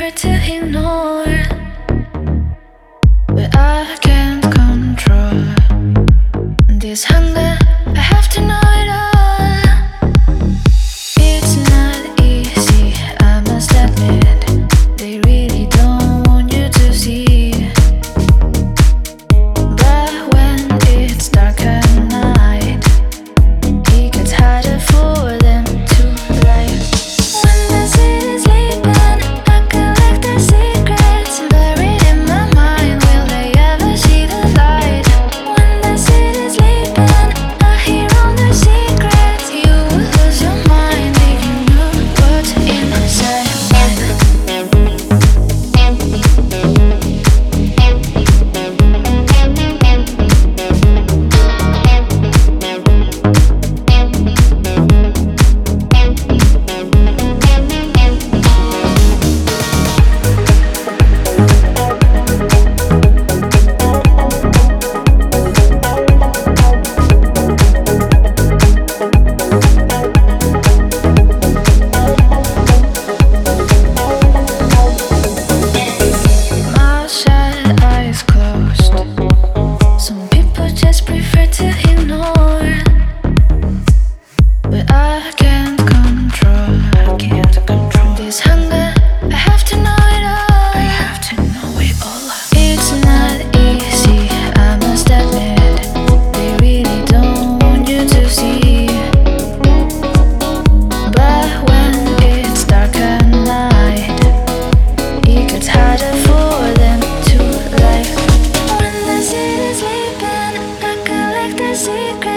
prefer to ignore, but I can't control this hunger. I have to know it all. It's not easy, I must admit. They really don't want you to see. But when it's dark at night, it gets harder for them to light. When the city's sleeping, I collect their secrets buried in my mind. Will they ever see the light? When the city's sleeping, I hear all their secrets. You would lose your mind if you knew what's inside mine. Mouth shut, eyes closed. Some people just prefer to ignore, but I can't control. This hunger. I have to know it all. I have to know it all. It's not easy, I must admit. They really don't want you to see. But when it's dark at night, it gets harder for them to life. When the city's sleeping, I collect their secrets.